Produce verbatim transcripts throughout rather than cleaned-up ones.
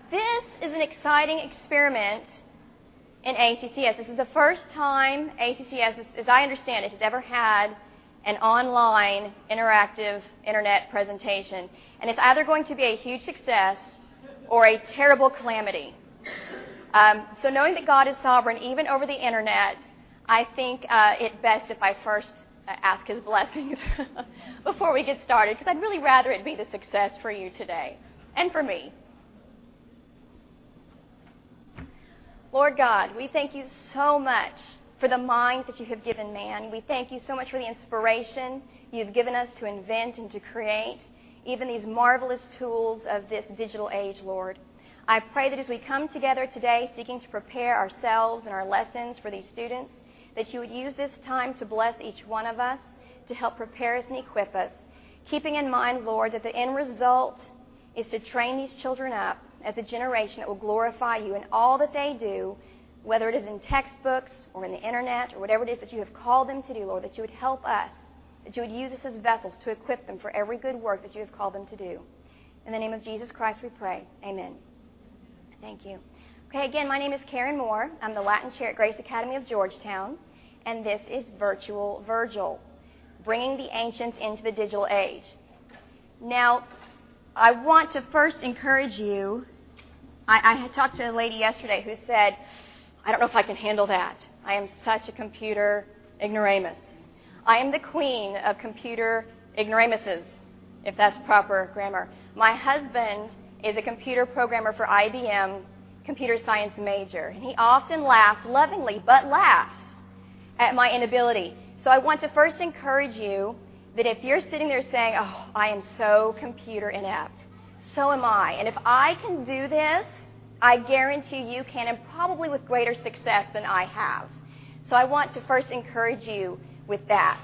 this is an exciting experiment in A C C S. This is the first time A C C S, as I understand it, has ever had an online interactive internet presentation. And it's either going to be a huge success or a terrible calamity. Um, so knowing that God is sovereign even over the internet, I think uh, it best if I first uh, ask His blessings before we get started, because I'd really rather it be the success for you today and for me. Lord God, we thank you so much for the minds that you have given man. We thank you so much for the inspiration you've given us to invent and to create even these marvelous tools of this digital age, Lord. I pray that as we come together today seeking to prepare ourselves and our lessons for these students, that you would use this time to bless each one of us, to help prepare us and equip us, keeping in mind, Lord, that the end result is to train these children up as a generation that will glorify you in all that they do, whether it is in textbooks or in the internet or whatever it is that you have called them to do, Lord, that you would help us, that you would use us as vessels to equip them for every good work that you have called them to do. In the name of Jesus Christ we pray. Amen. Thank you. Okay, again, my name is Karen Moore. I'm the Latin chair at Grace Academy of Georgetown, and this is Virtual Virgil, bringing the ancients into the digital age. Now, I want to first encourage you. I, I had talked to a lady yesterday who said, I don't know if I can handle that. I am such a computer ignoramus. I am the queen of computer ignoramuses, if that's proper grammar. My husband is a computer programmer for I B M, computer science major, and he often laughs, lovingly, but laughs at my inability. So I want to first encourage you that if you're sitting there saying, oh, I am so computer inept, so am I. And if I can do this, I guarantee you can, and probably with greater success than I have. So I want to first encourage you with that.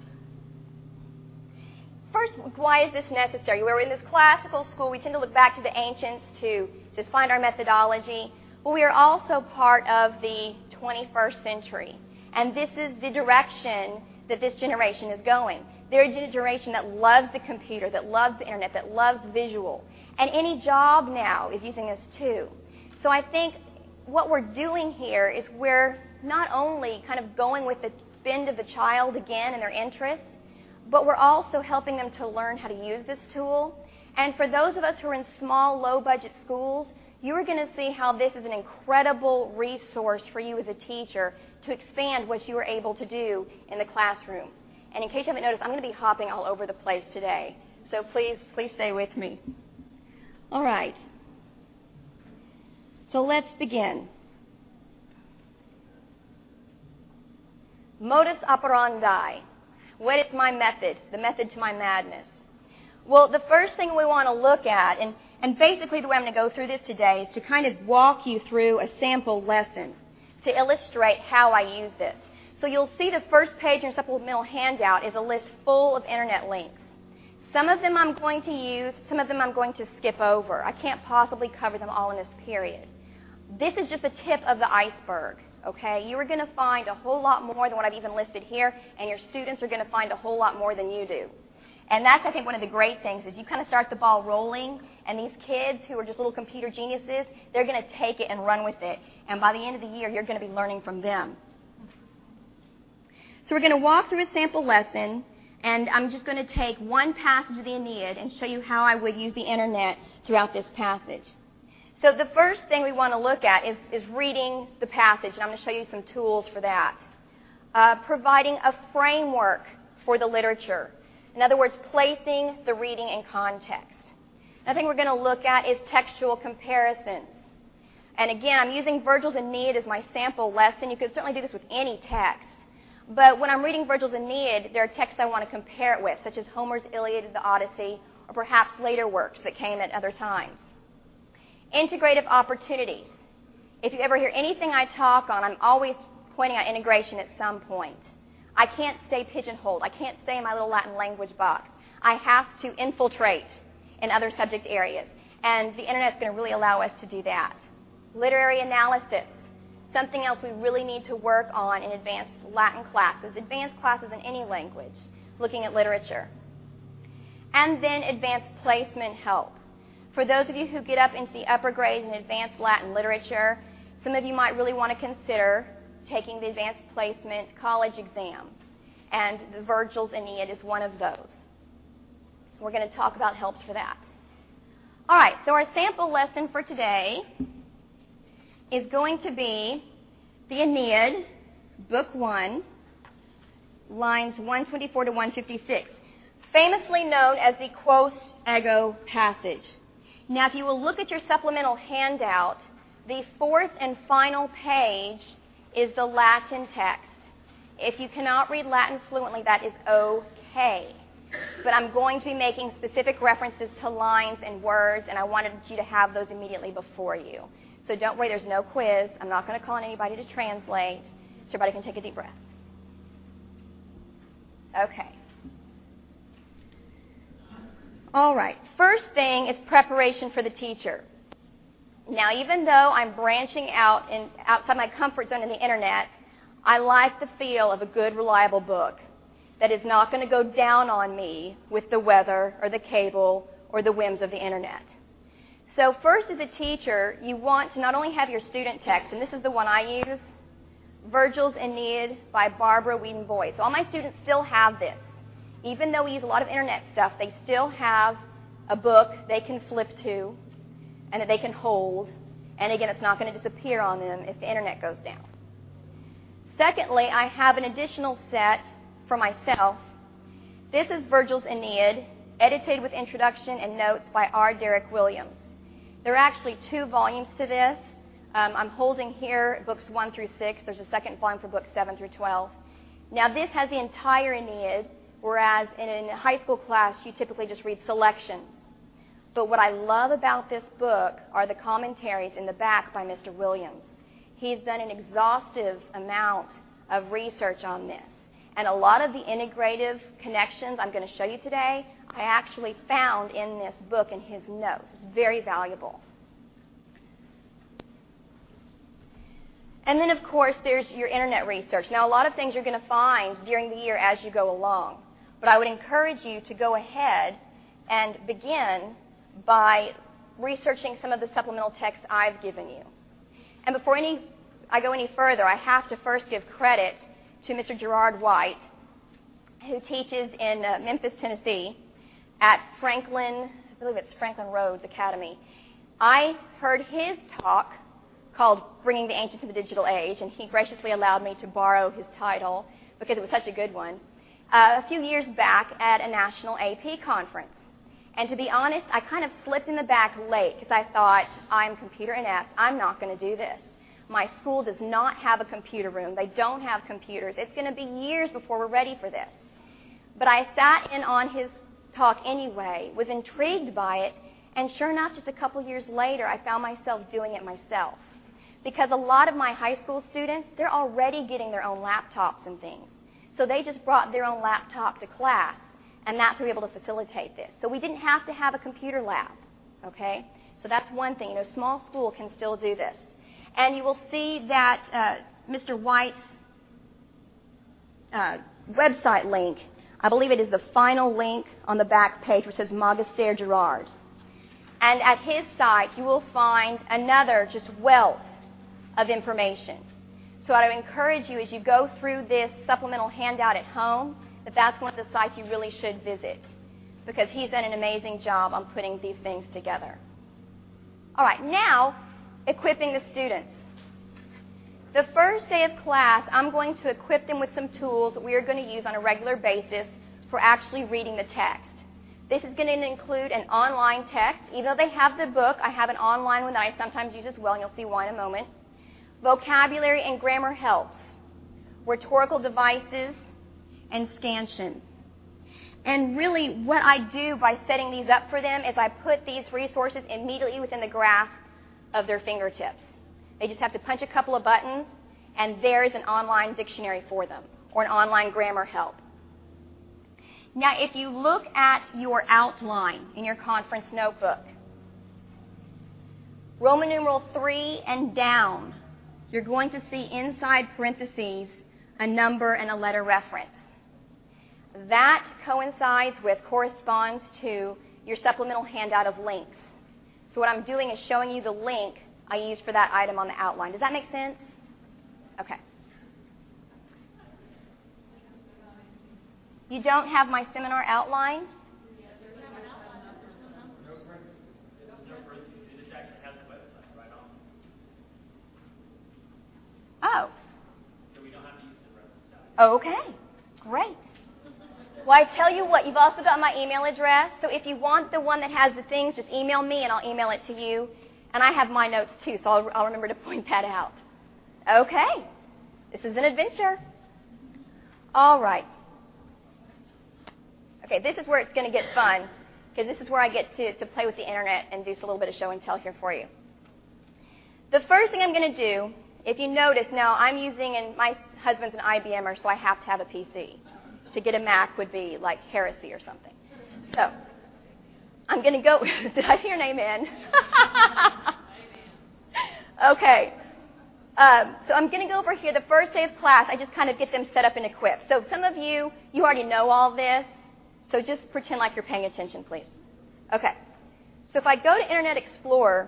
First, why is this necessary? We're in this classical school. We tend to look back to the ancients to, to find our methodology. But we are also part of the twenty-first century. And this is the direction that this generation is going. They're a generation that loves the computer, that loves the internet, that loves visual. And any job now is using this too. So I think what we're doing here is we're not only kind of going with the bend of the child again and their interest, but we're also helping them to learn how to use this tool. And for those of us who are in small, low-budget schools, you are going to see how this is an incredible resource for you as a teacher to expand what you are able to do in the classroom. And in case you haven't noticed, I'm going to be hopping all over the place today. So please, please stay with me. All right. So let's begin. Modus operandi. What is my method? The method to my madness. Well, the first thing we want to look at, and, and basically the way I'm going to go through this today is to kind of walk you through a sample lesson to illustrate how I use this. So you'll see the first page in your supplemental handout is a list full of internet links. Some of them I'm going to use, some of them I'm going to skip over. I can't possibly cover them all in this period. This is just the tip of the iceberg, okay? You are going to find a whole lot more than what I've even listed here, and your students are going to find a whole lot more than you do. And that's, I think, one of the great things is you kind of start the ball rolling, and these kids who are just little computer geniuses, they're going to take it and run with it. And by the end of the year, you're going to be learning from them. So we're going to walk through a sample lesson, and I'm just going to take one passage of the Aeneid and show you how I would use the internet throughout this passage. So the first thing we want to look at is, is reading the passage, and I'm going to show you some tools for that. Uh, providing a framework for the literature. In other words, placing the reading in context. Another thing we're going to look at is textual comparisons. And again, I'm using Virgil's Aeneid as my sample lesson. You could certainly do this with any text. But when I'm reading Virgil's Aeneid, there are texts I want to compare it with, such as Homer's Iliad, the Odyssey, or perhaps later works that came at other times. Integrative opportunities. If you ever hear anything I talk on, I'm always pointing out integration at some point. I can't stay pigeonholed. I can't stay in my little Latin language box. I have to infiltrate in other subject areas. And the Internet is going to really allow us to do that. Literary analysis. Something else we really need to work on in advanced Latin classes, advanced classes in any language, looking at literature. And then advanced placement help. For those of you who get up into the upper grades in advanced Latin literature, some of you might really want to consider taking the advanced placement college exam. And the Virgil's Aeneid is one of those. We're going to talk about helps for that. All right, so our sample lesson for today is going to be the Aeneid, Book one, lines one twenty-four to one fifty-six, famously known as the Quos Ego passage. Now, if you will look at your supplemental handout, the fourth and final page is the Latin text. If you cannot read Latin fluently, that is okay. But I'm going to be making specific references to lines and words, and I wanted you to have those immediately before you. So don't worry, there's no quiz. I'm not going to call on anybody to translate, so everybody can take a deep breath. Okay. All right. First thing is preparation for the teacher. Now, even though I'm branching out in, outside my comfort zone in the Internet, I like the feel of a good, reliable book that is not going to go down on me with the weather or the cable or the whims of the Internet. So first, as a teacher, you want to not only have your student text, and this is the one I use, Virgil's Aeneid by Barbara Whedon Boyd. So all my students still have this. Even though we use a lot of Internet stuff, they still have a book they can flip to and that they can hold. And again, it's not going to disappear on them if the Internet goes down. Secondly, I have an additional set for myself. This is Virgil's Aeneid, edited with introduction and notes by R. Derek Williams. There are actually two volumes to this. Um, I'm holding here books one through six. There's a second volume for books seven through twelve. Now, this has the entire Aeneid, whereas in a high school class, you typically just read selections. But what I love about this book are the commentaries in the back by Mister Williams. He's done an exhaustive amount of research on this. And a lot of the integrative connections I'm going to show you today, I actually found in this book in his notes. It's very valuable. And then, of course, there's your Internet research. Now, a lot of things you're going to find during the year as you go along. But I would encourage you to go ahead and begin by researching some of the supplemental texts I've given you. And before any, I go any further, I have to first give credit to Mister Gerard White, who teaches in uh, Memphis, Tennessee, at Franklin, I believe it's Franklin Rhodes Academy. I heard his talk called Bringing the Ancients to the Digital Age, and he graciously allowed me to borrow his title because it was such a good one, uh, a few years back at a national A P conference. And to be honest, I kind of slipped in the back late because I thought, I'm computer inept. I'm not going to do this. My school does not have a computer room. They don't have computers. It's going to be years before we're ready for this. But I sat in on his talk anyway, was intrigued by it, and sure enough, just a couple years later, I found myself doing it myself. Because a lot of my high school students, they're already getting their own laptops and things. So they just brought their own laptop to class, and that's how we were able to facilitate this. So we didn't have to have a computer lab, okay? So that's one thing. You know, small school can still do this. And you will see that uh, Mister White's uh, website link, I believe it is the final link on the back page which says Magister Gerard. And at his site, you will find another just wealth of information. So what I would encourage you as you go through this supplemental handout at home, that that's one of the sites you really should visit, because he's done an amazing job on putting these things together. All right, now, equipping the students. The first day of class, I'm going to equip them with some tools that we are going to use on a regular basis for actually reading the text. This is going to include an online text. Even though they have the book, I have an online one that I sometimes use as well, and you'll see why in a moment. Vocabulary and grammar helps, rhetorical devices, and scansion. And really, what I do by setting these up for them is I put these resources immediately within the grasp of their fingertips. They just have to punch a couple of buttons, and there's an online dictionary for them, or an online grammar help. Now, if you look at your outline in your conference notebook, Roman numeral three and down, you're going to see inside parentheses a number and a letter reference. That coincides with, corresponds to your supplemental handout of links. So what I'm doing is showing you the link I used for that item on the outline. Does that make sense? Okay. You don't have my seminar outline? Oh. Okay. Great. Well, I tell you what, you've also got my email address. So if you want the one that has the things, just email me and I'll email it to you. And I have my notes too, so I'll, I'll remember to point that out. Okay. This is an adventure. All right. Okay, this is where it's going to get fun, because this is where I get to, to play with the internet and do a little bit of show and tell here for you. The first thing I'm going to do, if you notice, now I'm using, and my husband's an I B M er, so I have to have a P C. To get a Mac would be like heresy or something. So I'm going to go. Did I hear an amen? Okay. Um, so I'm going to go over here. The first day of class, I just kind of get them set up and equipped. So some of you, you already know all this. So just pretend like you're paying attention, please. Okay. So if I go to Internet Explorer,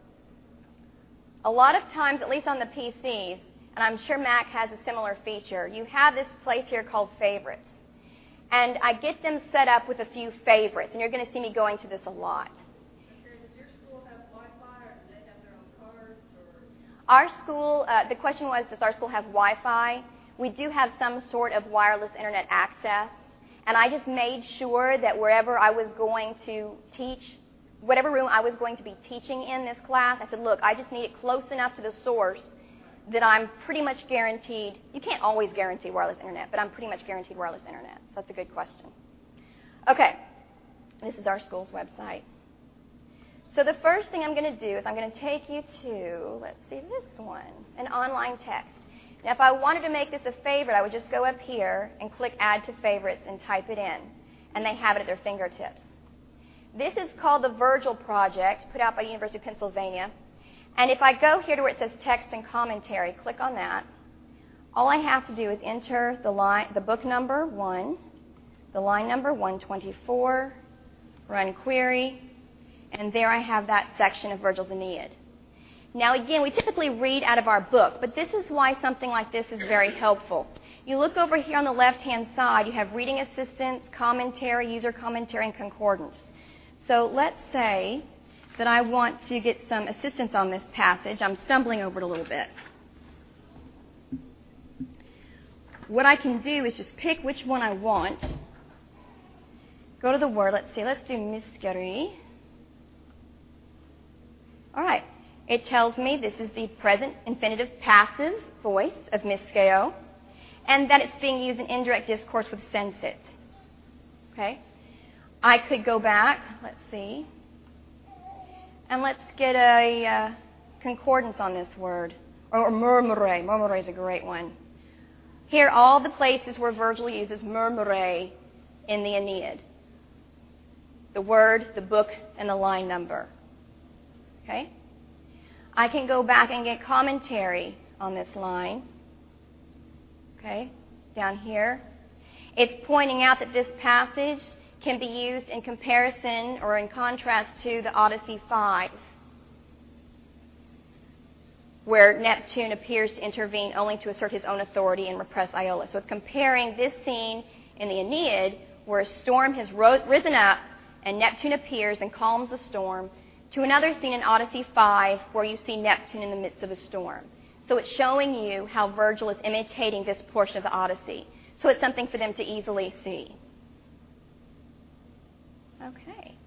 a lot of times, at least on the P Cs, and I'm sure Mac has a similar feature, you have this place here called Favorites. And I get them set up with a few favorites, and you're going to see me going to this a lot. Does your school have Wi-Fi, or do they have their own cards? Or? Our school, uh, the question was, does our school have Wi-Fi? We do have some sort of wireless Internet access. And I just made sure that wherever I was going to teach, whatever room I was going to be teaching in this class, I said, look, I just need it close enough to the source that I'm pretty much guaranteed. You can't always guarantee wireless Internet, but I'm pretty much guaranteed wireless Internet. So that's a good question. Okay, this is our school's website. So the first thing I'm going to do is I'm going to take you to, let's see, this one, an online text. Now, if I wanted to make this a favorite, I would just go up here and click Add to Favorites and type it in, and they have it at their fingertips. This is called the Virgil Project, put out by the University of Pennsylvania. And if I go here to where it says Text and Commentary, click on that. All I have to do is enter the line, the book number one, the line number one twenty-four, run query, and there I have that section of Virgil's Aeneid. Now again, we typically read out of our book, but this is why something like this is very helpful. You look over here on the left-hand side, you have reading assistance, commentary, user commentary, and concordance. So let's say that I want to get some assistance on this passage. I'm stumbling over it a little bit. What I can do is just pick which one I want. Go to the word. Let's see. Let's do miscere. All right. It tells me this is the present infinitive passive voice of misceo, and that it's being used in indirect discourse with sensit. Okay? I could go back. Let's see. And let's get a uh, concordance on this word. Or murmure. Murmure is a great one. Here, all the places where Virgil uses murmure in the Aeneid. The word, the book, and the line number. Okay? I can go back and get commentary on this line. Okay? Down here. It's pointing out that this passage can be used in comparison or in contrast to the Odyssey five, where Neptune appears to intervene only to assert his own authority and repress Iola. So it's comparing this scene in the Aeneid, where a storm has ro- risen up and Neptune appears and calms the storm, to another scene in Odyssey five, where you see Neptune in the midst of a storm. So it's showing you how Virgil is imitating this portion of the Odyssey. So it's something for them to easily see. Okay.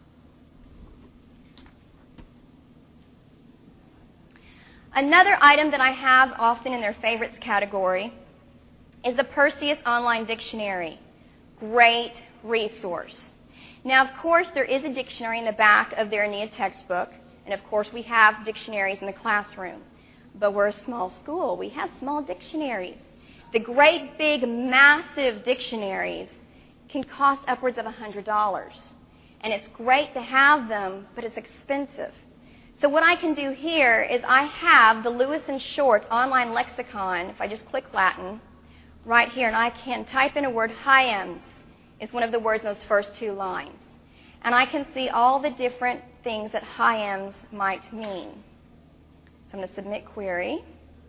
Another item that I have often in their favorites category is the Perseus Online Dictionary. Great resource. Now, of course, there is a dictionary in the back of their Aeneid textbook, and of course we have dictionaries in the classroom. But we're a small school. We have small dictionaries. The great, big, massive dictionaries can cost upwards of one hundred dollars. And it's great to have them, but it's expensive. So what I can do here is I have the Lewis and Short online lexicon, if I just click Latin, right here, and I can type in a word, hiems, is one of the words in those first two lines. and I can see all the different things that Hyams might mean. So I'm going to submit query,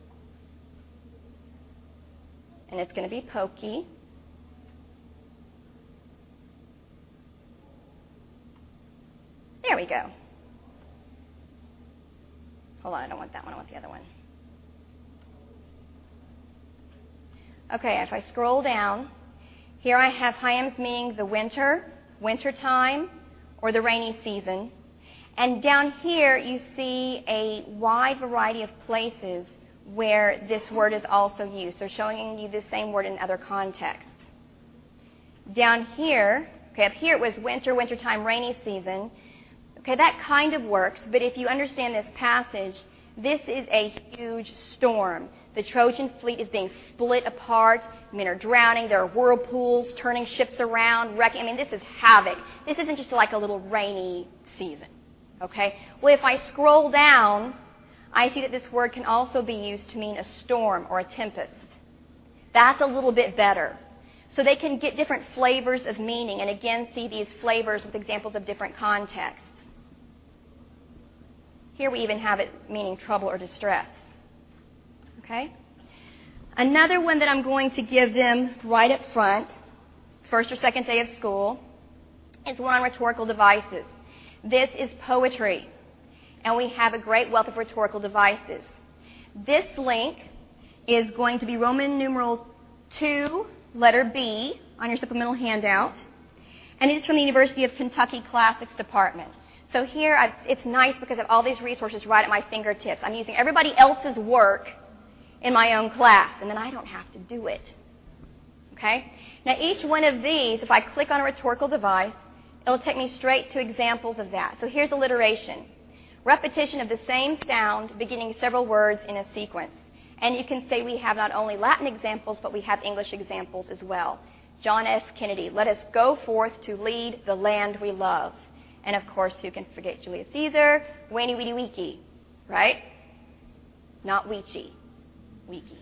and it's going to be pokey. There we go. Hold on, I don't want that one, I want the other one. Okay, if I scroll down, here I have Hyams meaning the winter, winter time, or the rainy season. And down here you see a wide variety of places where this word is also used. They're showing you the same word in other contexts. Down here, okay, up here it was winter, wintertime, rainy season. Okay, that kind of works, but if you understand this passage, this is a huge storm. The Trojan fleet is being split apart. Men are drowning. There are whirlpools turning ships around, wrecking. I mean, this is havoc. This isn't just like a little rainy season. Okay? Well, if I scroll down, I see that this word can also be used to mean a storm or a tempest. That's a little bit better. So they can get different flavors of meaning, and again, see these flavors with examples of different contexts. Here we even have it meaning trouble or distress. Okay? Another one that I'm going to give them right up front, first or second day of school, is one on rhetorical devices. This is poetry, and we have a great wealth of rhetorical devices. This link is going to be Roman numeral two, letter B, on your supplemental handout, and it is from the University of Kentucky Classics Department. So here, I've, it's nice because I have all these resources right at my fingertips. I'm using everybody else's work in my own class, and then I don't have to do it. Okay? Now, each one of these, if I click on a rhetorical device, it'll take me straight to examples of that. So here's alliteration. Repetition of the same sound beginning several words in a sequence. And you can say we have not only Latin examples, but we have English examples as well. John F. Kennedy, let us go forth to lead the land we love. And, of course, who can forget Julius Caesar? Weenie, weenie, weekie, right? Not weechie, weekie.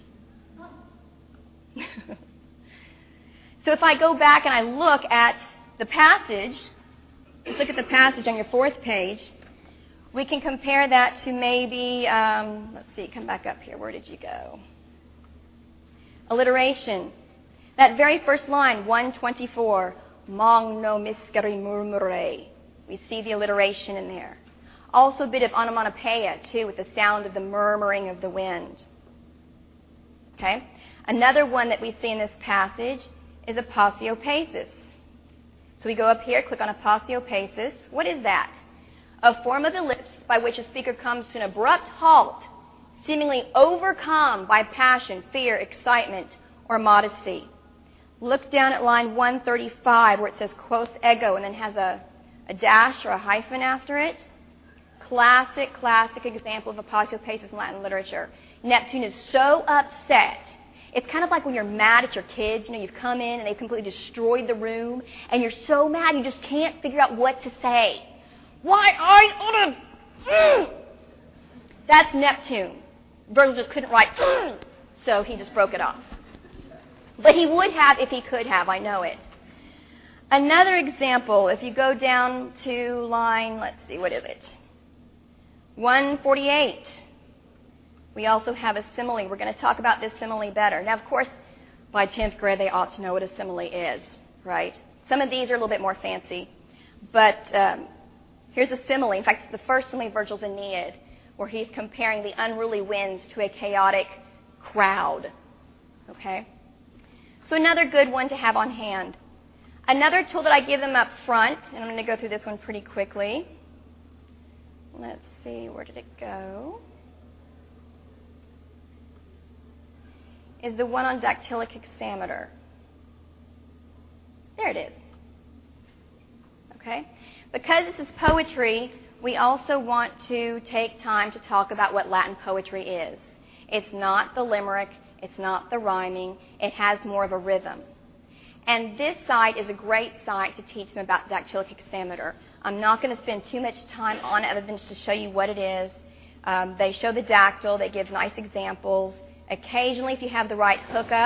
So if I go back and I look at the passage, let's look at the passage on your fourth page, we can compare that to maybe, um, let's see, come back up here. Where did you go? Alliteration. That very first line, one twenty-four, Mong no miskeri murmure. We see the alliteration in there. Also a bit of onomatopoeia, too, with the sound of the murmuring of the wind. Okay? Another one that we see in this passage is aposiopesis. So we go up here, click on aposiopesis. What is that? A form of ellipse by which a speaker comes to an abrupt halt, seemingly overcome by passion, fear, excitement, or modesty. Look down at line one thirty-five where it says quos ego and then has a a dash or a hyphen after it. Classic, classic example of aposiopesis in Latin literature. Neptune is so upset. It's kind of like when you're mad at your kids. You know, you've come in and they've completely destroyed the room, and you're so mad you just can't figure out what to say. Why are you on a... That's Neptune. Virgil just couldn't write, so he just broke it off. But he would have if he could have, I know it. Another example, if you go down to line, let's see, what is it? one forty-eight. We also have a simile. We're going to talk about this simile better. Now, of course, by tenth grade, they ought to know what a simile is, right? Some of these are a little bit more fancy. But um, here's a simile. In fact, it's the first simile of Virgil's Aeneid, where he's comparing the unruly winds to a chaotic crowd. Okay? So another good one to have on hand. Another tool that I give them up front, and I'm going to go through this one pretty quickly. Let's see, where did it go? Is the one on dactylic hexameter. There it is. Okay? Because this is poetry, we also want to take time to talk about what Latin poetry is. It's not the limerick. It's not the rhyming. It has more of a rhythm. And this site is a great site to teach them about dactylic hexameter. I'm not going to spend too much time on it other than just to show you what it is. Um, they show the dactyl. They give nice examples. Occasionally, if you have the right hookup,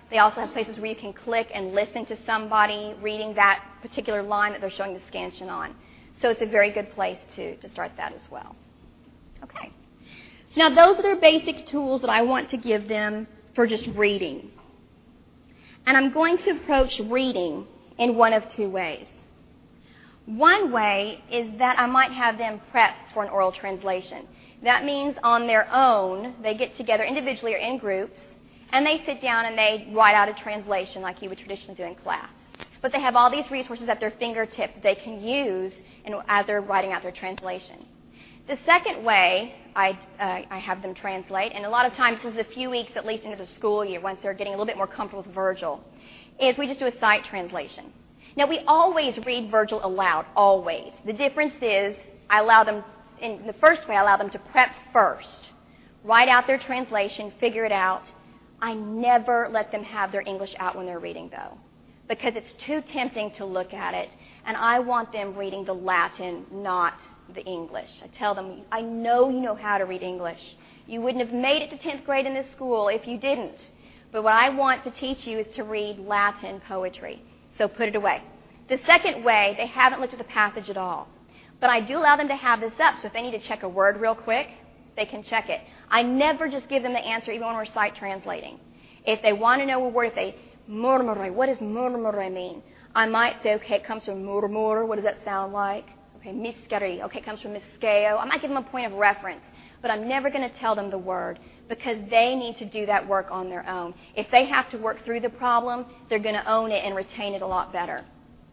They also have places where you can click and listen to somebody reading that particular line that they're showing the scansion on. So it's a very good place to, to start that as well. Okay. Now those are their basic tools that I want to give them for just reading. And I'm going to approach reading in one of two ways. One way is that I might have them prep for an oral translation. That means on their own, they get together individually or in groups, and they sit down and they write out a translation like you would traditionally do in class. But they have all these resources at their fingertips that they can use in, as they're writing out their translation. The second way I, uh, I have them translate, and a lot of times this is a few weeks at least into the school year once they're getting a little bit more comfortable with Virgil, is we just do a sight translation. Now, we always read Virgil aloud, always. The difference is I allow them, in the first way, I allow them to prep first, write out their translation, figure it out. I never let them have their English out when they're reading, though, because it's too tempting to look at it, and I want them reading the Latin, not the English. I tell them, I know you know how to read English. You wouldn't have made it to tenth grade in this school if you didn't. But what I want to teach you is to read Latin poetry. So put it away. The second way, they haven't looked at the passage at all. But I do allow them to have this up, so if they need to check a word real quick, they can check it. I never just give them the answer, even when we're sight translating. If they want to know a word, if they, murmure, what does murmure mean? I might say, okay, it comes from murmur, what does that sound like? Okay, miscari, okay, it comes from miskeo. I might give them a point of reference, but I'm never going to tell them the word because they need to do that work on their own. If they have to work through the problem, they're going to own it and retain it a lot better.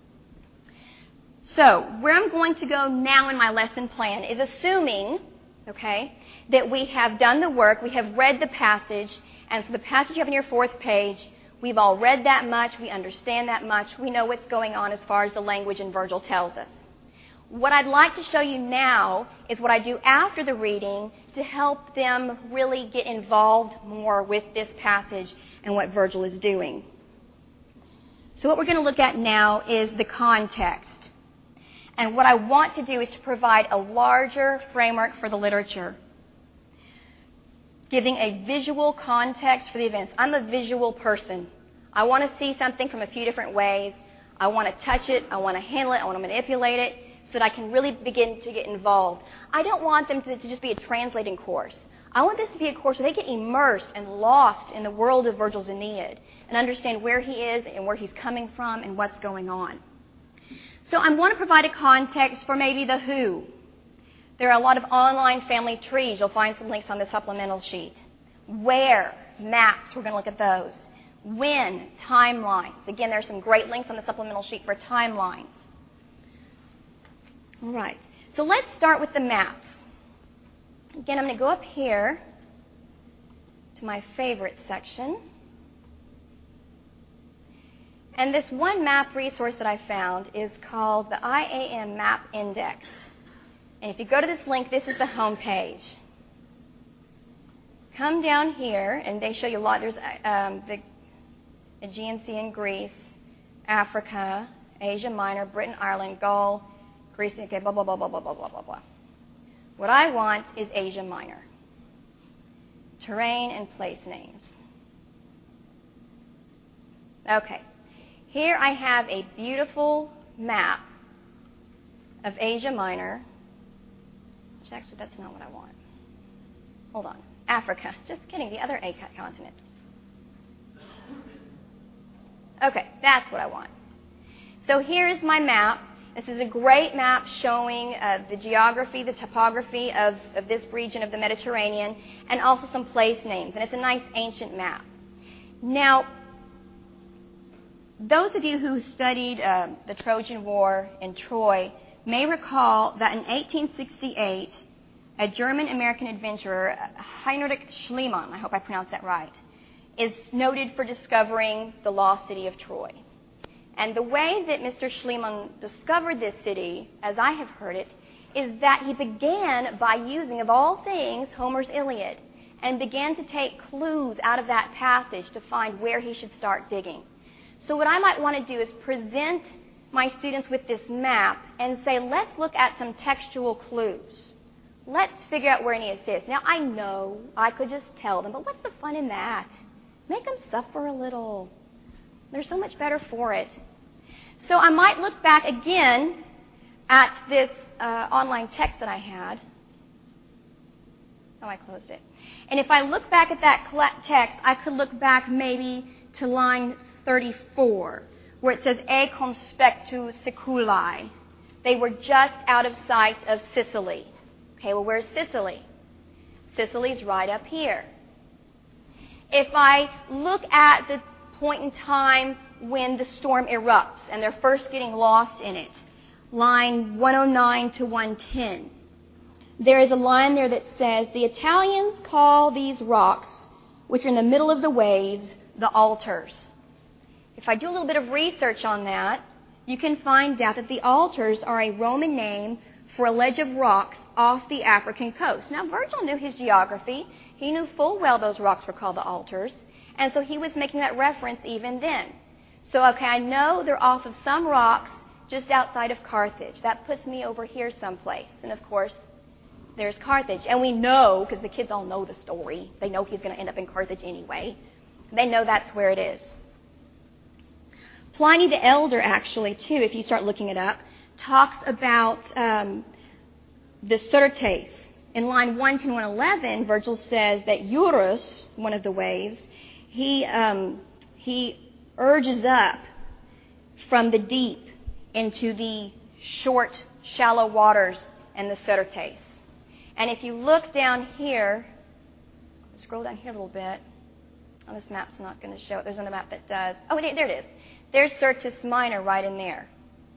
So, where I'm going to go now in my lesson plan is assuming, okay, that we have done the work, we have read the passage, and so the passage you have on your fourth page, we've all read that much, we understand that much, we know what's going on as far as the language in Virgil tells us. What I'd like to show you now is what I do after the reading to help them really get involved more with this passage and what Virgil is doing. So what we're going to look at now is the context. And what I want to do is to provide a larger framework for the literature, giving a visual context for the events. I'm a visual person. I want to see something from a few different ways. I want to touch it. I want to handle it. I want to manipulate it, so that I can really begin to get involved. I don't want them to, to just be a translating course. I want this to be a course where they get immersed and lost in the world of Virgil's Aeneid and understand where he is and where he's coming from and what's going on. So I want to provide a context for maybe the who. There are a lot of online family trees. You'll find some links on the supplemental sheet. Where, maps, we're going to look at those. When, timelines. Again, there are some great links on the supplemental sheet for timelines. All right, so let's start with the maps. Again, I'm going to go up here to my favorite section. And this one map resource that I found is called the I A M Map Index. And if you go to this link, this is the home page. Come down here, and they show you a lot. There's um, the Aegean Sea and Greece, Africa, Asia Minor, Britain, Ireland, Gaul, Greece, okay, blah, blah, blah, blah, blah, blah, blah, blah, blah. What I want is Asia Minor. Terrain and place names. Okay. Here I have a beautiful map of Asia Minor. Which actually, that's not what I want. Hold on. Africa. Just kidding. The other A continent. Okay, that's what I want. So here is my map. This is a great map showing uh, the geography, the topography of, of this region of the Mediterranean, and also some place names. And it's a nice ancient map. Now, those of you who studied uh, the Trojan War in Troy may recall that in eighteen sixty-eight, a German-American adventurer, Heinrich Schliemann, I hope I pronounced that right, is noted for discovering the lost city of Troy. And the way that Mister Schliemann discovered this city, as I have heard it, is that he began by using, of all things, Homer's Iliad, and began to take clues out of that passage to find where he should start digging. So what I might want to do is present my students with this map and say, let's look at some textual clues. Let's figure out where Aeneas is. Now, I know I could just tell them, but what's the fun in that? Make them suffer a little. They're so much better for it. So I might look back again at this uh, online text that I had. Oh, I closed it. And if I look back at that text, I could look back maybe to line thirty-four, where it says, E conspectu seculi. They were just out of sight of Sicily. Okay, well, where's Sicily? Sicily's right up here. If I look at the point in time when the storm erupts and they're first getting lost in it, line one oh nine to one ten, there is a line there that says, the Italians call these rocks, which are in the middle of the waves, the altars. If I do a little bit of research on that, you can find out that the altars are a Roman name for a ledge of rocks off the African coast. Now, Virgil knew his geography. He knew full well those rocks were called the altars, and so he was making that reference even then. So, okay, I know they're off of some rocks just outside of Carthage. That puts me over here someplace. And, of course, there's Carthage. And we know, because the kids all know the story, they know he's going to end up in Carthage anyway. They know that's where it is. Pliny the Elder, actually, too, if you start looking it up, talks about um, the Syrtes. In line one ten, one eleven, Virgil says that Eurus, one of the waves, he, um, he urges up from the deep into the short, shallow waters and the Syrtes. And if you look down here, scroll down here a little bit. Oh, this map's not going to show it. There's another map that does. Oh, there it is. There's Syrtis Minor right in there.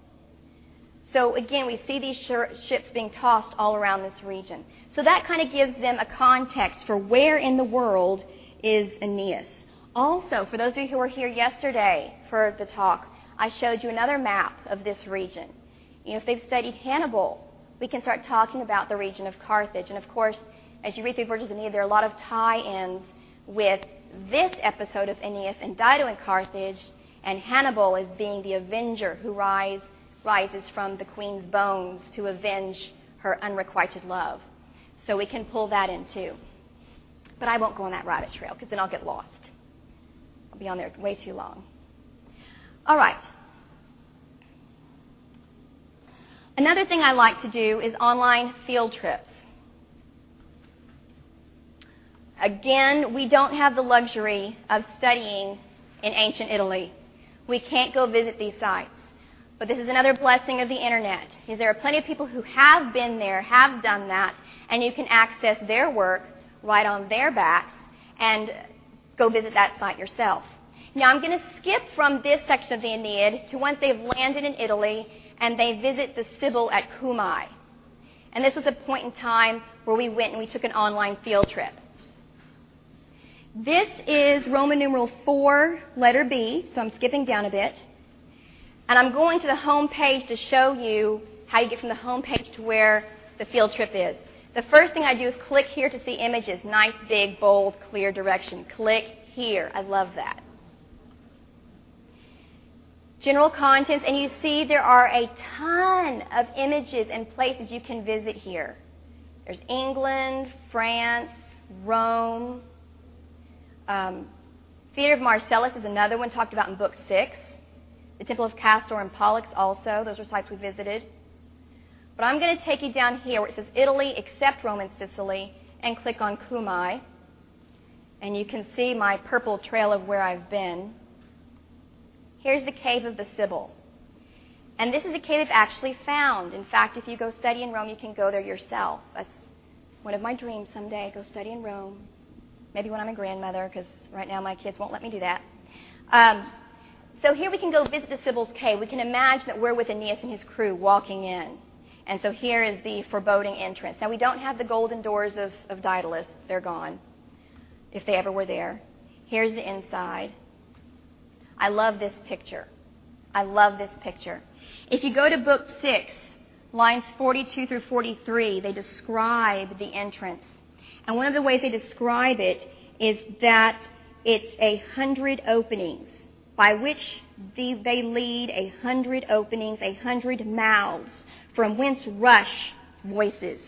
So again, we see these sh- ships being tossed all around this region. So that kind of gives them a context for where in the world is Aeneas. Also, for those of you who were here yesterday for the talk, I showed you another map of this region. You know, if they've studied Hannibal, we can start talking about the region of Carthage. And of course, as you read through Virgil's Aeneid, there are a lot of tie-ins with this episode of Aeneas and Dido in Carthage, and Hannibal as being the avenger who rise, rises from the queen's bones to avenge her unrequited love. So we can pull that in too. But I won't go on that rabbit trail because then I'll get lost. I'll be on there way too long. All right. Another thing I like to do is online field trips. Again, we don't have the luxury of studying in ancient Italy. We can't go visit these sites. But this is another blessing of the internet, is there are plenty of people who have been there, have done that, and you can access their work right on their backs and go visit that site yourself. Now, I'm going to skip from this section of the Aeneid to once they've landed in Italy and they visit the Sibyl at Cumae. And this was a point in time where we went and we took an online field trip. This is Roman numeral four, letter B, so I'm skipping down a bit. And I'm going to the home page to show you how you get from the home page to where the field trip is. The first thing I do is click here to see images. Nice, big, bold, clear direction. Click here. I love that. General contents, and you see there are a ton of images and places you can visit here. There's England, France, Rome. Um, Theater of Marcellus is another one talked about in Book six. The Temple of Castor and Pollux also. Those are sites we visited. But I'm going to take you down here where it says Italy except Rome and Sicily and click on Cumae. And you can see my purple trail of where I've been. Here's the Cave of the Sibyl. And this is a cave they've actually found. In fact, if you go study in Rome, you can go there yourself. That's one of my dreams someday, go study in Rome. Maybe when I'm a grandmother, because right now my kids won't let me do that. Um, so here we can go visit the Sibyl's Cave. We can imagine that we're with Aeneas and his crew walking in. And so here is the foreboding entrance. Now, we don't have the golden doors of, of Daedalus. They're gone, if they ever were there. Here's the inside. I love this picture. I love this picture. If you go to Book six, lines forty-two through forty-three, they describe the entrance. And one of the ways they describe it is that it's a hundred openings, by which the, they lead a hundred openings, a hundred mouths, from whence rush voices.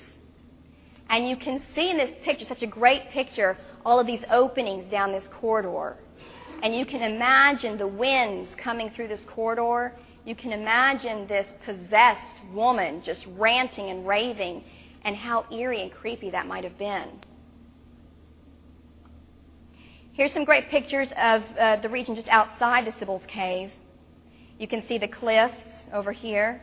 And you can see in this picture, such a great picture, all of these openings down this corridor. And you can imagine the winds coming through this corridor. You can imagine this possessed woman just ranting and raving, and how eerie and creepy that might have been. Here's some great pictures of uh, the region just outside the Sibyl's Cave. You can see the cliffs over here.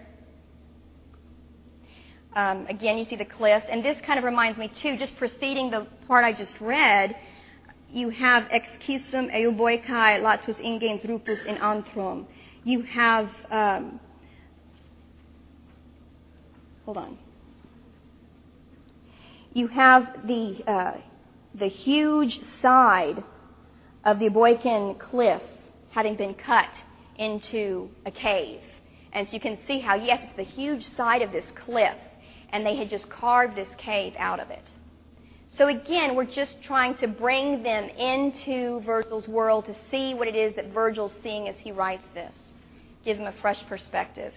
Um, again, you see the cliffs. And this kind of reminds me, too, just preceding the part I just read, you have excisum euboikai latus ingens rupus in antrum. You have, um, hold on. You have the uh, the huge side of the Euboican cliffs having been cut into a cave. And so you can see how, yes, it's the huge side of this cliff, and they had just carved this cave out of it. So again, we're just trying to bring them into Virgil's world to see what it is that Virgil's seeing as he writes this. Give them a fresh perspective.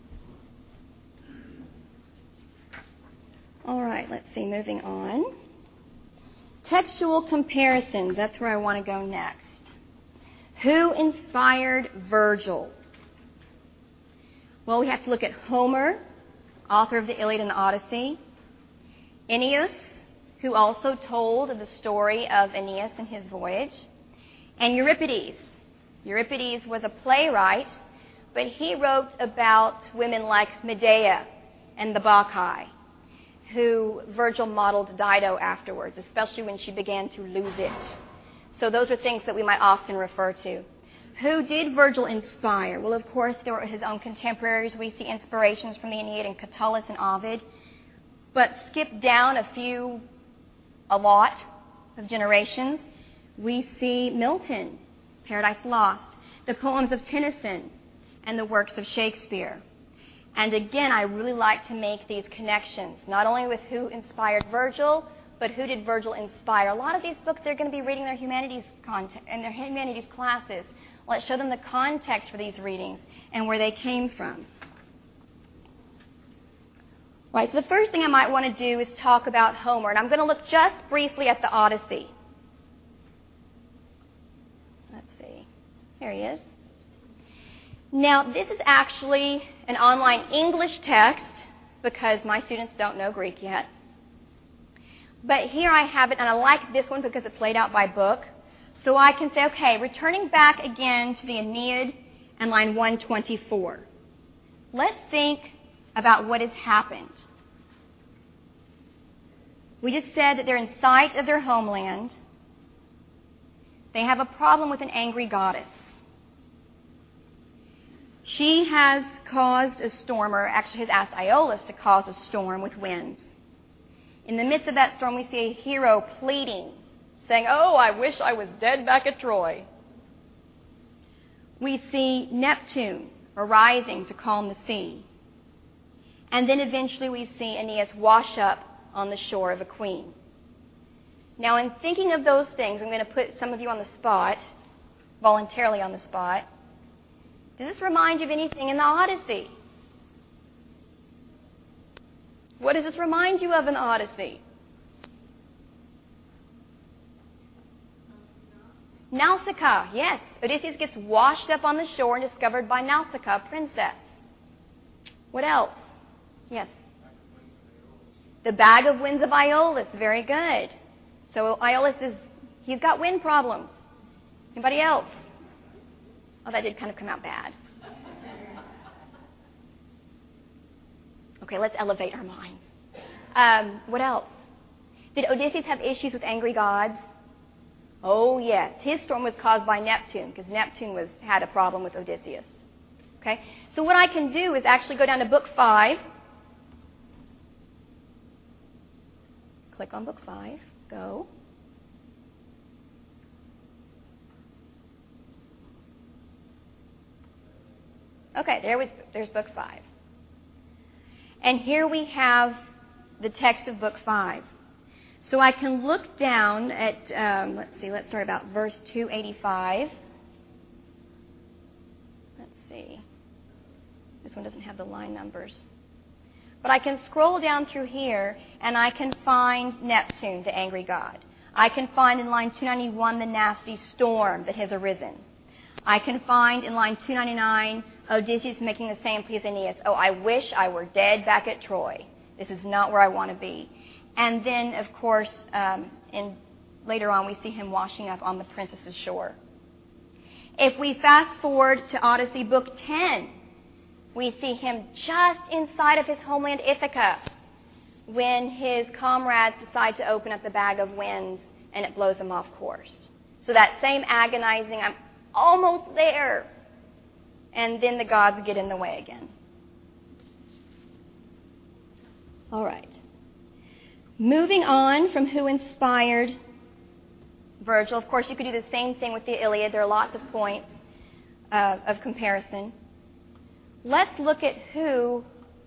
All right, let's see, moving on. Textual comparisons, that's where I want to go next. Who inspired Virgil? Well, we have to look at Homer, author of the Iliad and the Odyssey. Ennius, who also told the story of Aeneas and his voyage. And Euripides. Euripides was a playwright, but he wrote about women like Medea and the Bacchae, who Virgil modeled Dido afterwards, especially when she began to lose it. So those are things that we might often refer to. Who did Virgil inspire? Well, of course, there were his own contemporaries. We see inspirations from the Aeneid in Catullus and Ovid. But skip down a few, a lot of generations, we see Milton, Paradise Lost, the poems of Tennyson, and the works of Shakespeare. And again, I really like to make these connections, not only with who inspired Virgil, but who did Virgil inspire. A lot of these books they're going to be reading their humanities content in their humanities classes. Let's show them the context for these readings and where they came from. Right, so the first thing I might want to do is talk about Homer, and I'm going to look just briefly at the Odyssey. Let's see. Here he is. Now, this is actually an online English text because my students don't know Greek yet. But here I have it, and I like this one because it's laid out by book. So I can say, okay, returning back again to the Aeneid and line one twenty-four. Let's think about what has happened. We just said that they're in sight of their homeland. They have a problem with an angry goddess. She has caused a storm, or actually has asked Iolaus to cause a storm with winds. In the midst of that storm, we see a hero pleading, saying, "Oh, I wish I was dead back at Troy." We see Neptune arising to calm the sea. And then eventually we see Aeneas wash up on the shore of a queen. Now, in thinking of those things, I'm going to put some of you on the spot, voluntarily on the spot. Does this remind you of anything in the Odyssey? What does this remind you of in the Odyssey? Nausicaa, yes. Odysseus gets washed up on the shore and discovered by Nausicaa, princess. What else? Yes. The bag of winds of Iolaus, very good. So Iolaus is, he's got wind problems. Anybody else? Oh, that did kind of come out bad. Okay, let's elevate our minds. Um, what else? Did Odysseus have issues with angry gods? Oh, yes. His storm was caused by Neptune, because Neptune was had a problem with Odysseus. Okay? So what I can do is actually go down to book five. Click on book five. Go. Okay, there was, there's book five. And here we have the text of book five. So I can look down at, um, let's see, let's start about verse two eighty-five. Let's see. This one doesn't have the line numbers. But I can scroll down through here, and I can find Neptune, the angry god. I can find in line two ninety-one the nasty storm that has arisen. I can find in line two ninety-nine Odysseus making the same plea as Aeneas. Oh, I wish I were dead back at Troy. This is not where I want to be. And then, of course, um, in, later on, we see him washing up on the princess's shore. If we fast forward to Odyssey Book ten, we see him just inside of his homeland Ithaca when his comrades decide to open up the bag of winds and it blows him off course. So that same agonizing, I'm almost there. And then the gods get in the way again. All right. Moving on from who inspired Virgil. Of course, you could do the same thing with the Iliad. There are lots of points uh, of comparison. Let's look at who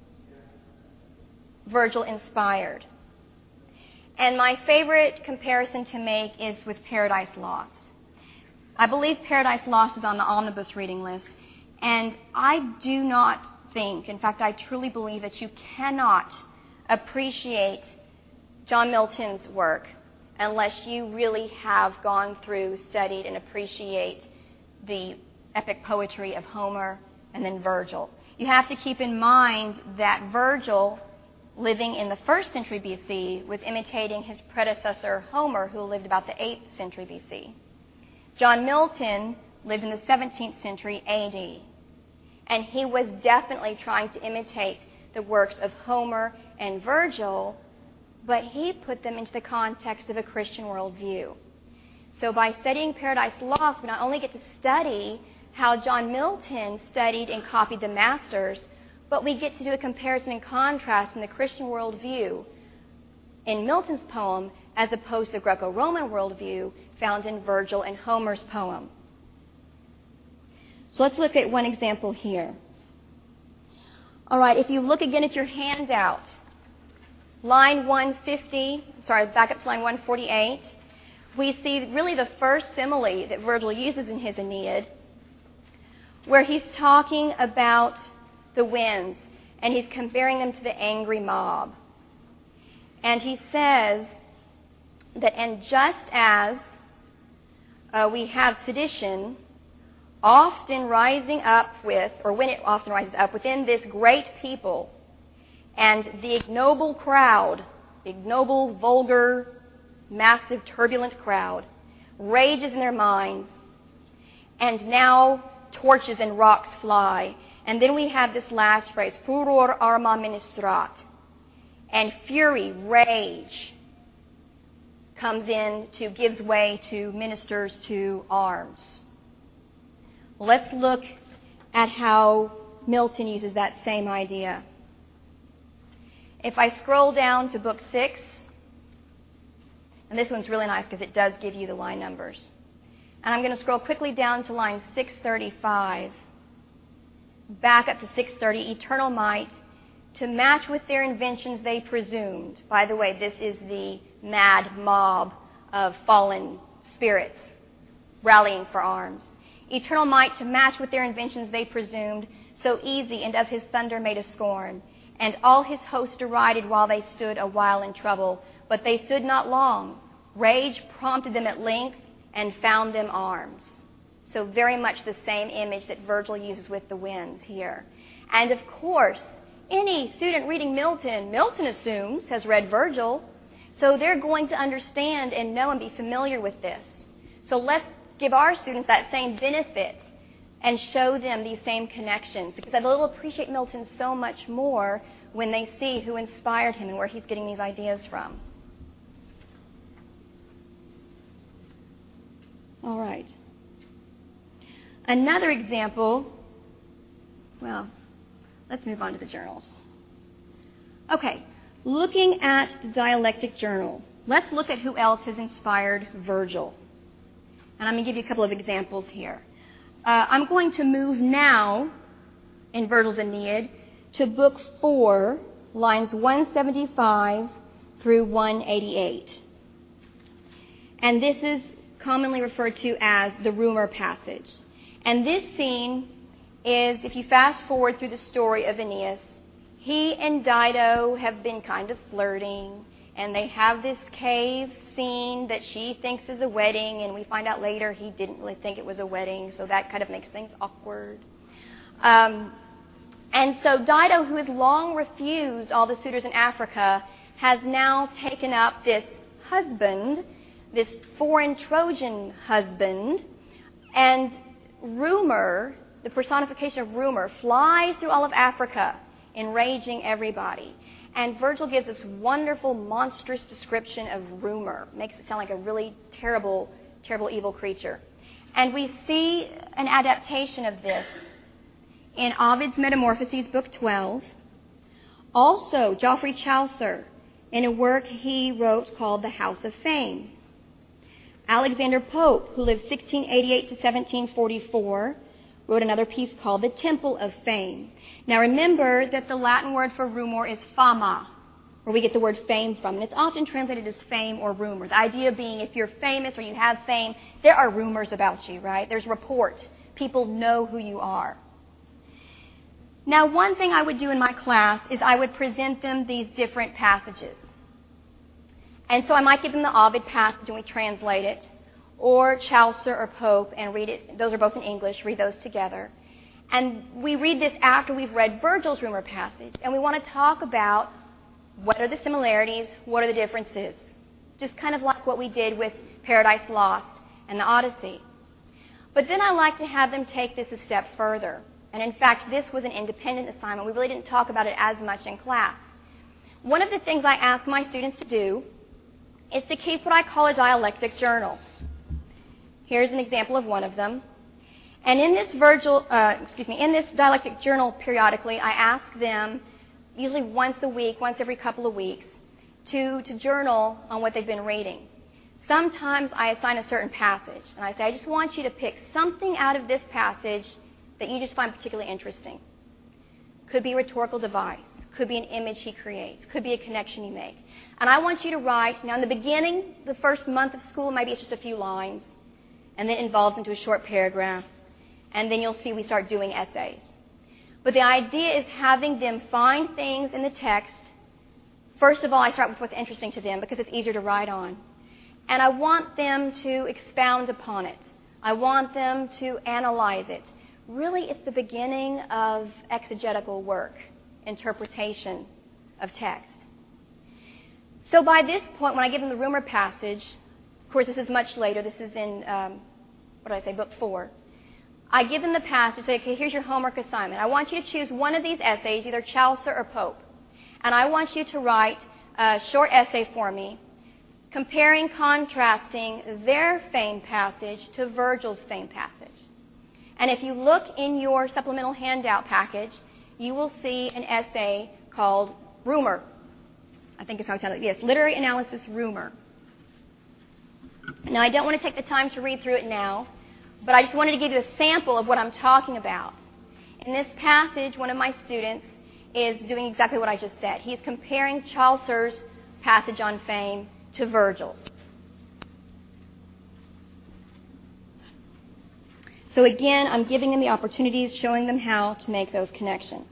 Virgil inspired. And my favorite comparison to make is with Paradise Lost. I believe Paradise Lost is on the omnibus reading list. And I do not think, in fact, I truly believe that you cannot appreciate John Milton's work unless you really have gone through, studied, and appreciate the epic poetry of Homer and then Virgil. You have to keep in mind that Virgil, living in the first century B C, was imitating his predecessor Homer, who lived about the eighth century B C. John Milton lived in the seventeenth century A D, and he was definitely trying to imitate the works of Homer and Virgil, but he put them into the context of a Christian worldview. So by studying Paradise Lost, we not only get to study how John Milton studied and copied the masters, but we get to do a comparison and contrast in the Christian worldview in Milton's poem as opposed to the Greco-Roman worldview found in Virgil and Homer's poem. So let's look at one example here. All right, if you look again at your handout, line one fifty, sorry, back up to line one forty-eight, we see really the first simile that Virgil uses in his Aeneid, where he's talking about the winds, and he's comparing them to the angry mob. And he says that, and just as uh, we have sedition often rising up with, or when it often rises up within this great people, and the ignoble crowd, ignoble, vulgar, massive, turbulent crowd, rages in their minds, and now torches and rocks fly. And then we have this last phrase, furor arma ministrat, and fury, rage, comes in to, gives way to, ministers to arms. Let's look at how Milton uses that same idea. If I scroll down to book six, and this one's really nice because it does give you the line numbers. And I'm going to scroll quickly down to line six thirty-five, back up to six thirty, eternal might, to match with their inventions they presumed. By the way, this is the mad mob of fallen spirits rallying for arms. Eternal might to match with their inventions they presumed, so easy and of his thunder made a scorn. And all his host derided while they stood a while in trouble. But they stood not long. Rage prompted them at length and found them arms. So very much the same image that Virgil uses with the winds here. And of course, any student reading Milton, Milton assumes, has read Virgil, so they're going to understand and know and be familiar with this. So let's give our students that same benefit and show them these same connections, because they'll appreciate Milton so much more when they see who inspired him and where he's getting these ideas from. All right. Another example, well, let's move on to the journals. Okay, looking at the dialectic journal, let's look at who else has inspired Virgil. And I'm going to give you a couple of examples here. Uh, I'm going to move now in Virgil's Aeneid to book four, lines one seventy-five through one eighty-eight. And this is commonly referred to as the rumor passage. And this scene is, if you fast forward through the story of Aeneas, he and Dido have been kind of flirting, and they have this cave scene that she thinks is a wedding, and we find out later he didn't really think it was a wedding, so that kind of makes things awkward. Um, and so Dido, who has long refused all the suitors in Africa, has now taken up this husband, this foreign Trojan husband, and rumor, the personification of rumor, flies through all of Africa, enraging everybody. And Virgil gives this wonderful, monstrous description of rumor. Makes it sound like a really terrible, terrible, evil creature. And we see an adaptation of this in Ovid's Metamorphoses, Book twelve. Also, Geoffrey Chaucer, in a work he wrote called The House of Fame. Alexander Pope, who lived sixteen eighty-eight to seventeen forty-four, wrote another piece called The Temple of Fame. Now remember that the Latin word for rumor is fama, where we get the word fame from, and it's often translated as fame or rumor. The idea being if you're famous or you have fame, there are rumors about you, right? There's report. People know who you are. Now, one thing I would do in my class is I would present them these different passages. And so I might give them the Ovid passage and we translate it, or Chaucer or Pope and read it. Those are both in English. Read those together. And we read this after we've read Virgil's rumor passage, and we want to talk about what are the similarities, what are the differences, just kind of like what we did with Paradise Lost and the Odyssey. But then I like to have them take this a step further. And in fact, this was an independent assignment. We really didn't talk about it as much in class. One of the things I ask my students to do is to keep what I call a dialectic journal. Here's an example of one of them. And in this Virgil, uh, excuse me, in this dialectic journal, periodically, I ask them, usually once a week, once every couple of weeks, to, to journal on what they've been reading. Sometimes I assign a certain passage, and I say, I just want you to pick something out of this passage that you just find particularly interesting. Could be a rhetorical device, could be an image he creates, could be a connection you make. And I want you to write, now in the beginning, the first month of school, maybe it's just a few lines, and then it evolves into a short paragraph. And then you'll see we start doing essays. But the idea is having them find things in the text. First of all, I start with what's interesting to them because it's easier to write on. And I want them to expound upon it. I want them to analyze it. Really, it's the beginning of exegetical work, interpretation of text. So by this point, when I give them the rumor passage, of course, this is much later. This is in, um, what did I say, book four. I give them the passage, say, okay, here's your homework assignment. I want you to choose one of these essays, either Chaucer or Pope. And I want you to write a short essay for me, comparing, contrasting their fame passage to Virgil's fame passage. And if you look in your supplemental handout package, you will see an essay called Rumor. I think it's how it's titled. Yes, Literary Analysis Rumor. Now, I don't want to take the time to read through it now, but I just wanted to give you a sample of what I'm talking about. In this passage, one of my students is doing exactly what I just said. He's comparing Chaucer's passage on fame to Virgil's. So again, I'm giving them the opportunities, showing them how to make those connections.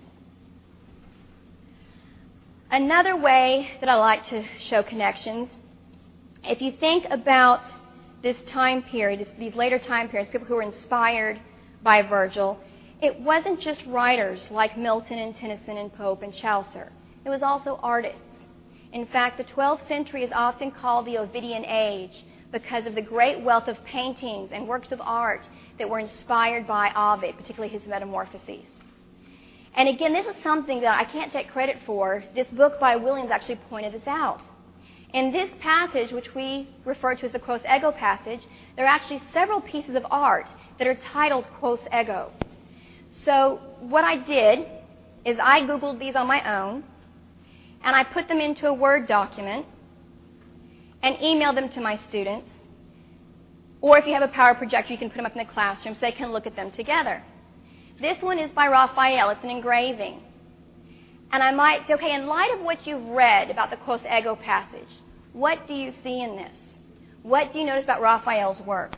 Another way that I like to show connections, if you think about this time period, these later time periods, people who were inspired by Virgil, it wasn't just writers like Milton and Tennyson and Pope and Chaucer. It was also artists. In fact, the twelfth century is often called the Ovidian Age because of the great wealth of paintings and works of art that were inspired by Ovid, particularly his Metamorphoses. And again, this is something that I can't take credit for. This book by Williams actually pointed this out. In this passage, which we refer to as the Quos Ego passage, there are actually several pieces of art that are titled Quos Ego. So what I did is I Googled these on my own, and I put them into a Word document and emailed them to my students. Or if you have a power projector, you can put them up in the classroom so they can look at them together. This one is by Raphael. It's an engraving. And I might say, okay, in light of what you've read about the Quos Ego passage, what do you see in this? What do you notice about Raphael's work?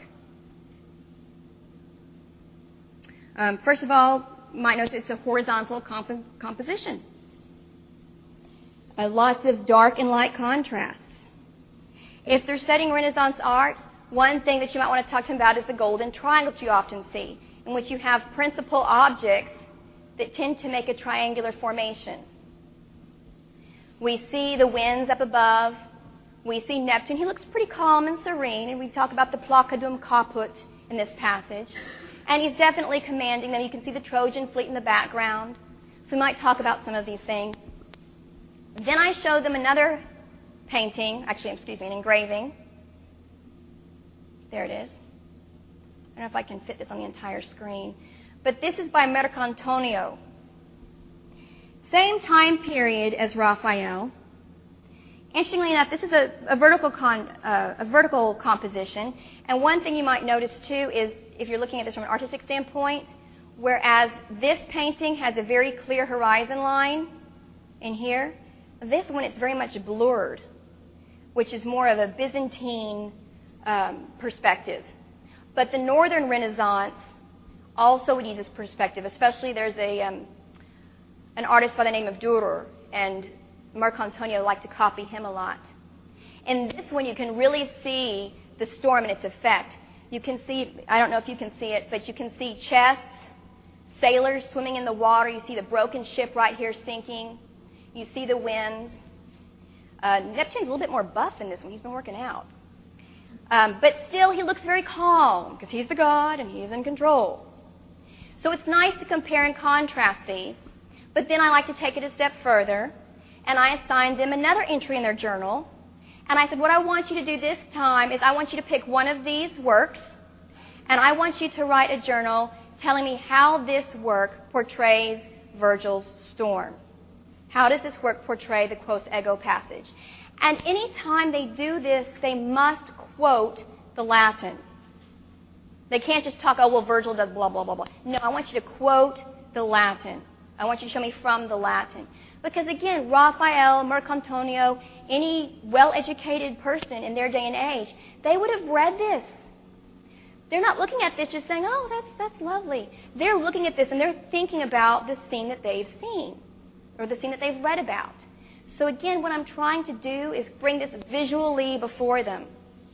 Um, first of all, you might notice it's a horizontal comp- composition. Uh, lots of dark and light contrasts. If they're studying Renaissance art, one thing that you might want to talk to them about is the golden triangle that you often see, in which you have principal objects that tend to make a triangular formation. We see the winds up above. We see Neptune. He looks pretty calm and serene, and we talk about the placidum caput in this passage. And he's definitely commanding them. You can see the Trojan fleet in the background. So we might talk about some of these things. Then I showed them another painting, actually, excuse me, an engraving. There it is. I don't know if I can fit this on the entire screen. But this is by Marcantonio. Same time period as Raphael. Interestingly enough, this is a, a, vertical con, uh, a vertical composition. And one thing you might notice, too, is if you're looking at this from an artistic standpoint, whereas this painting has a very clear horizon line in here, this one it's very much blurred, which is more of a Byzantine um, perspective. But the Northern Renaissance also would use this perspective, especially there's a um, an artist by the name of Dürer, and Marcantonio liked to copy him a lot. In this one, you can really see the storm and its effect. You can see, I don't know if you can see it, but you can see chests, sailors swimming in the water. You see the broken ship right here sinking. You see the winds. Uh, Neptune's a little bit more buff in this one. He's been working out. Um, but still, he looks very calm because he's the god and he's in control. So it's nice to compare and contrast these. But then I like to take it a step further, and I assigned them another entry in their journal. And I said, what I want you to do this time is I want you to pick one of these works, and I want you to write a journal telling me how this work portrays Virgil's storm. How does this work portray the quos ego passage? And any time they do this, they must quote the Latin. They can't just talk, oh, well, Virgil does blah, blah, blah, blah. No, I want you to quote the Latin. I want you to show me from the Latin. Because again, Raphael, Marcantonio, any well-educated person in their day and age, they would have read this. They're not looking at this just saying, oh, that's, that's lovely. They're looking at this and they're thinking about the scene that they've seen or the scene that they've read about. So again, what I'm trying to do is bring this visually before them.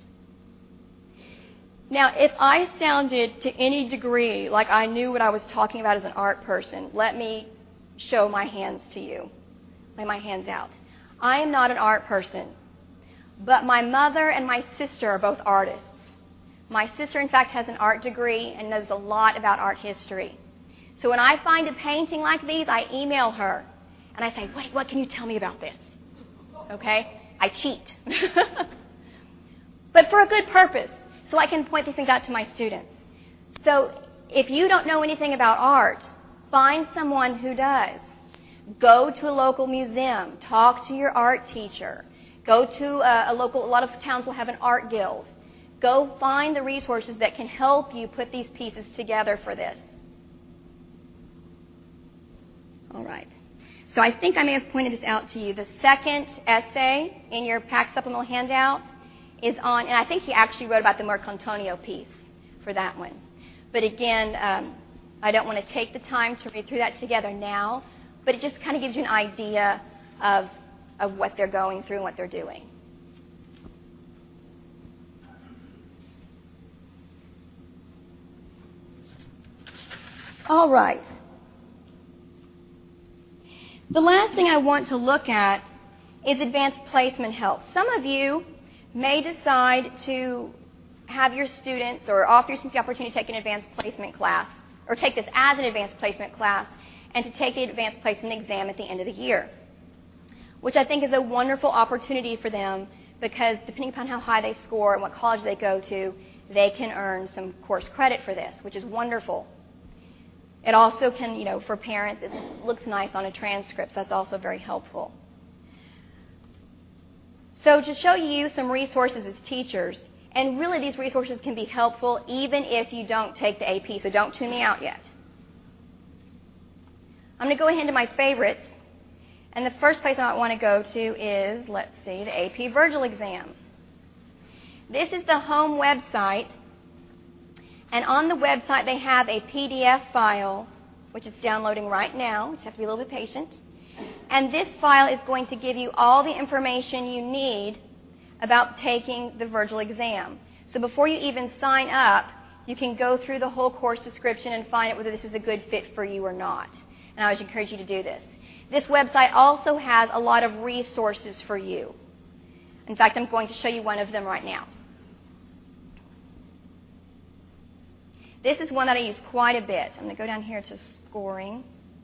Now, if I sounded to any degree like I knew what I was talking about as an art person, let me show my hands to you. Lay my hands out. I am not an art person, but my mother and my sister are both artists. My sister, in fact, has an art degree and knows a lot about art history. So when I find a painting like these, I email her, and I say, what, what can you tell me about this? Okay? I cheat. But for a good purpose, so I can point these things out to my students. So if you don't know anything about art, find someone who does. Go to a local museum. Talk to your art teacher. Go to a, a local, a lot of towns will have an art guild. Go find the resources that can help you put these pieces together for this. All right. So I think I may have pointed this out to you. The second essay in your pack supplemental handout is on, and I think he actually wrote about the Marcantonio piece for that one. But again, um, I don't want to take the time to read through that together now, but it just kind of gives you an idea of, of what they're going through and what they're doing. All right. The last thing I want to look at is advanced placement help. Some of you may decide to have your students or offer your students the opportunity to take an advanced placement class, or take this as an advanced placement class, and to take the advanced placement exam at the end of the year, which I think is a wonderful opportunity for them because depending upon how high they score and what college they go to, they can earn some course credit for this, which is wonderful. It also can, you know, for parents, it looks nice on a transcript, so that's also very helpful. So to show you some resources as teachers, and really these resources can be helpful even if you don't take the A P, so don't tune me out yet. I'm going to go ahead to my favorites, and the first place I want to go to is, let's see, the A P Virgil exam. This is the home website, and on the website they have a P D F file, which is downloading right now, which you have to be a little bit patient. And this file is going to give you all the information you need about taking the Virgil exam. So before you even sign up, you can go through the whole course description and find out whether this is a good fit for you or not. And I would encourage you to do this. This website also has a lot of resources for you. In fact, I'm going to show you one of them right now. This is one that I use quite a bit. I'm going to go down here to scoring.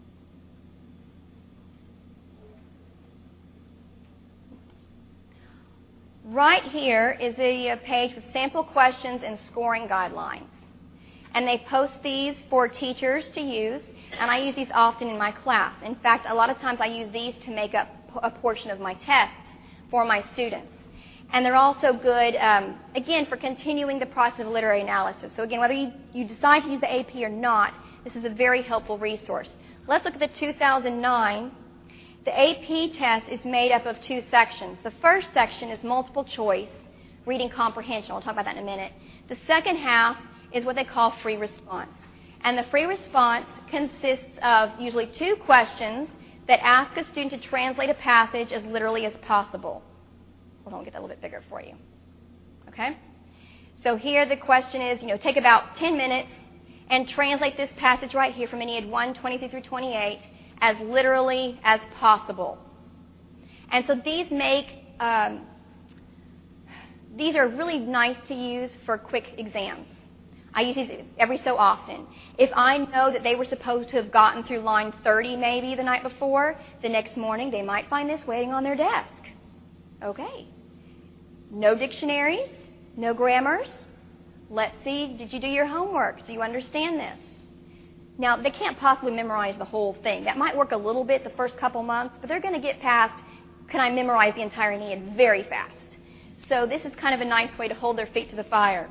Right here is a page with sample questions and scoring guidelines. And they post these for teachers to use, and I use these often in my class. In fact, a lot of times I use these to make up a portion of my tests for my students. And they're also good, um, again, for continuing the process of literary analysis. So again, whether you, you decide to use the A P or not, this is a very helpful resource. Let's look at the two thousand nine. The A P test is made up of two sections. The first section is multiple choice, reading comprehension. I'll talk about that in a minute. The second half is what they call free response. And the free response consists of usually two questions that ask a student to translate a passage as literally as possible. Hold on, I'll get that a little bit bigger for you. Okay? So here the question is, you know, take about ten minutes and translate this passage right here from Aeneid one, twenty-three through twenty-eight as literally as possible. And so these make, um, these are really nice to use for quick exams. I use these every so often. If I know that they were supposed to have gotten through line thirty maybe the night before, the next morning they might find this waiting on their desk. Okay. No dictionaries, no grammars. Let's see, did you do your homework? Do you understand this? Now, they can't possibly memorize the whole thing. That might work a little bit the first couple months, but they're going to get past, can I memorize the entire Aeneid very fast. So this is kind of a nice way to hold their feet to the fire.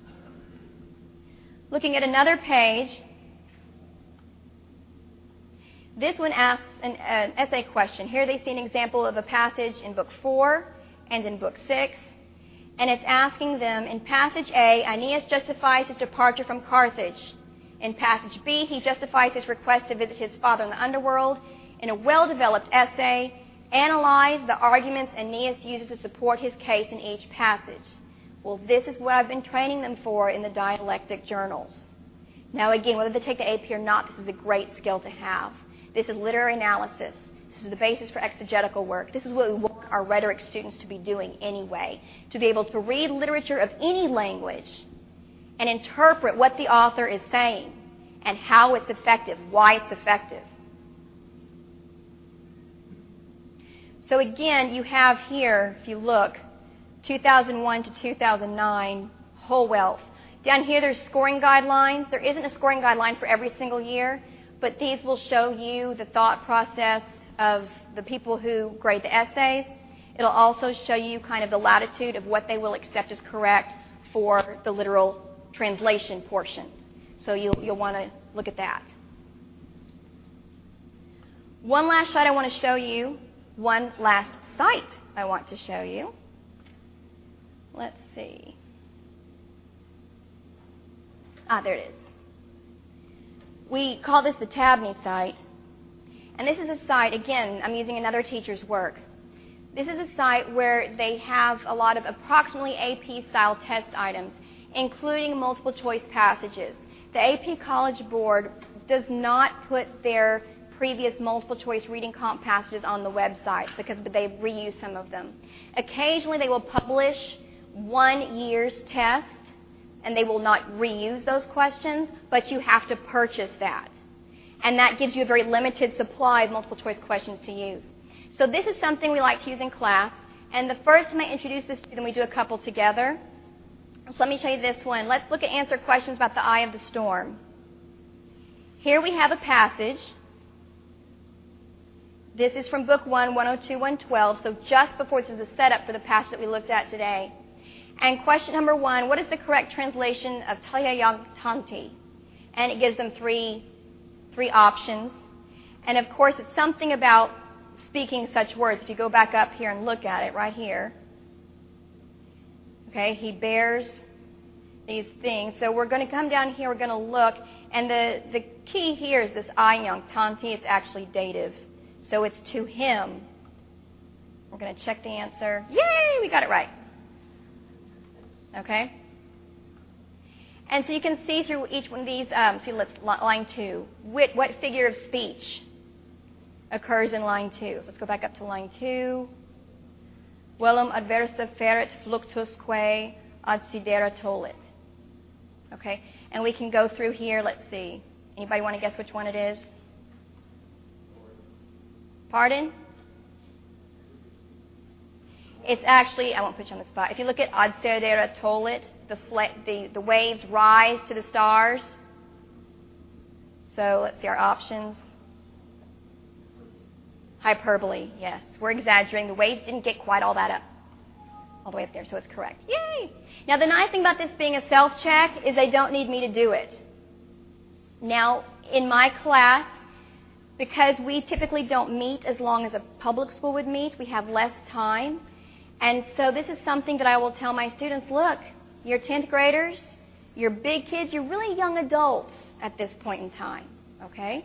Looking at another page, this one asks an, an essay question. Here they see an example of a passage in Book four and in Book six. And it's asking them, in passage A, Aeneas justifies his departure from Carthage. In passage B, he justifies his request to visit his father in the underworld. In a well-developed essay, analyze the arguments Aeneas uses to support his case in each passage. Well, this is what I've been training them for in the dialectic journals. Now, again, whether they take the A P or not, this is a great skill to have. This is literary analysis. This is the basis for exegetical work. This is what we want our rhetoric students to be doing anyway, to be able to read literature of any language and interpret what the author is saying and how it's effective, why it's effective. So again, you have here, if you look, two thousand one to two thousand nine, whole wealth. Down here there's scoring guidelines. There isn't a scoring guideline for every single year, but these will show you the thought process of the people who grade the essays. It'll also show you kind of the latitude of what they will accept as correct for the literal translation portion. So you'll, you'll want to look at that. One last slide I want to show you. One last site I want to show you. Let's see. Ah, there it is. We call this the Tabney site. And this is a site, again, I'm using another teacher's work. This is a site where they have a lot of approximately A P-style test items, including multiple choice passages. The A P College Board does not put their previous multiple choice reading comp passages on the website because they reuse some of them. Occasionally they will publish one year's test and they will not reuse those questions, but you have to purchase that. And that gives you a very limited supply of multiple choice questions to use. So this is something we like to use in class. And the first time I introduce this to them, we do a couple together. So let me show you this one. Let's look at answer questions about the eye of the storm. Here we have a passage. This is from Book one, one oh two, one twelve, so just before this is the setup for the passage that we looked at today. And question number one, what is the correct translation of Talia-Yog-Tanti? And it gives them three, three options. And of course, it's something about speaking such words. If you go back up here and look at it right here. Okay, he bears these things. So we're going to come down here, we're going to look, and the, the key here is this Ayang-Tanti. It's actually dative. So it's to him. We're going to check the answer. Yay, we got it right. Okay? And so you can see through each one of these, um, see, let's, line two, what, what figure of speech occurs in line two. So let's go back up to line two. Velum adversa feret fluctusque ad sidera tolit. Okay? And we can go through here, let's see. Anybody want to guess which one it is? Pardon? It's actually, I won't put you on the spot. If you look at ad sidera tolit, the, the, the waves rise to the stars. So let's see our options. Hyperbole, yes. We're exaggerating. The waves didn't get quite all that up, all the way up there, so it's correct. Yay! Now, the nice thing about this being a self-check is they don't need me to do it. Now, in my class, because we typically don't meet as long as a public school would meet, we have less time. And so this is something that I will tell my students, look, you're tenth graders, you're big kids, you're really young adults at this point in time, okay?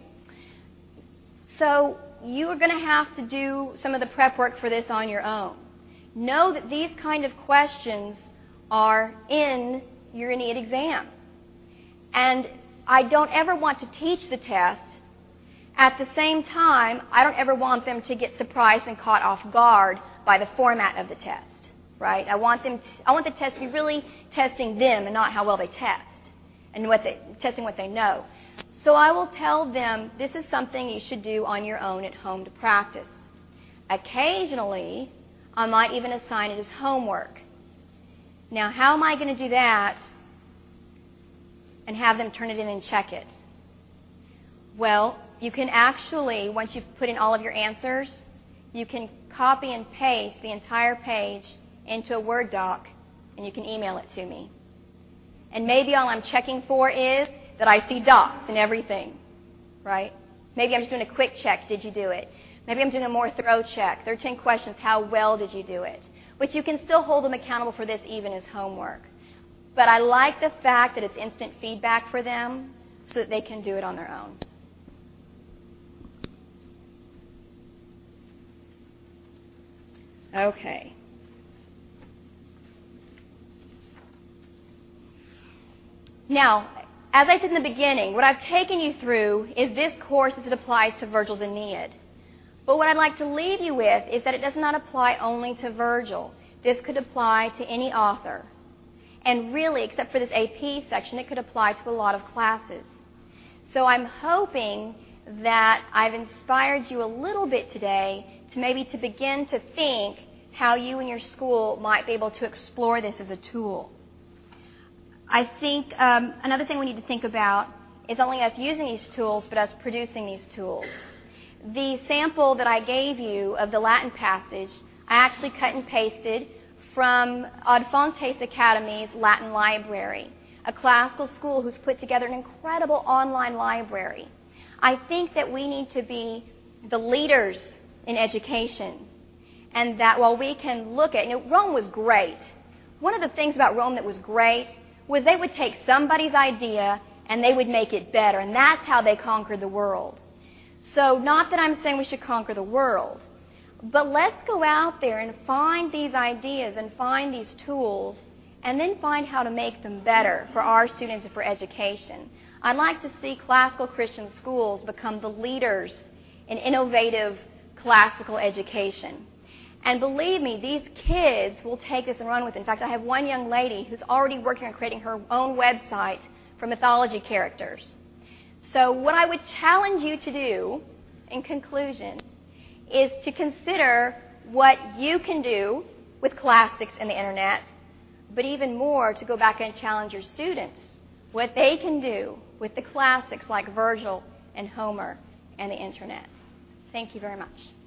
So you are going to have to do some of the prep work for this on your own. Know that these kind of questions are in your I N E A T exam. And I don't ever want to teach the test. At the same time, I don't ever want them to get surprised and caught off guard by the format of the test. Right? I want them. To, I want the test to be really testing them and not how well they test, and what they testing what they know. So I will tell them this is something you should do on your own at home to practice. Occasionally, I might even assign it as homework. Now, how am I going to do that and have them turn it in and check it? Well, you can actually, once you've put in all of your answers, you can copy and paste the entire page into a Word doc, and you can email it to me. And maybe all I'm checking for is that I see dots and everything, right? Maybe I'm just doing a quick check, did you do it? Maybe I'm doing a more thorough check. There are ten questions, how well did you do it? But you can still hold them accountable for this even as homework. But I like the fact that it's instant feedback for them so that they can do it on their own. Okay. Now, as I said in the beginning, what I've taken you through is this course as it applies to Virgil's Aeneid. But what I'd like to leave you with is that it does not apply only to Virgil. This could apply to any author. And really, except for this A P section, it could apply to a lot of classes. So I'm hoping that I've inspired you a little bit today to maybe to begin to think how you and your school might be able to explore this as a tool. I think um, another thing we need to think about is not only us using these tools, but us producing these tools. The sample that I gave you of the Latin passage, I actually cut and pasted from Ad Fontes Academy's Latin Library, a classical school who's put together an incredible online library. I think that we need to be the leaders in education, and that while we can look at, you know, Rome was great. One of the things about Rome that was great was they would take somebody's idea and they would make it better, and that's how they conquered the world. So not that I'm saying we should conquer the world, but let's go out there and find these ideas and find these tools and then find how to make them better for our students and for education. I'd like to see classical Christian schools become the leaders in innovative classical education. And believe me, these kids will take this and run with it. In fact, I have one young lady who's already working on creating her own website for mythology characters. So what I would challenge you to do, in conclusion, is to consider what you can do with classics and the internet, but even more to go back and challenge your students, what they can do with the classics like Virgil and Homer and the internet. Thank you very much.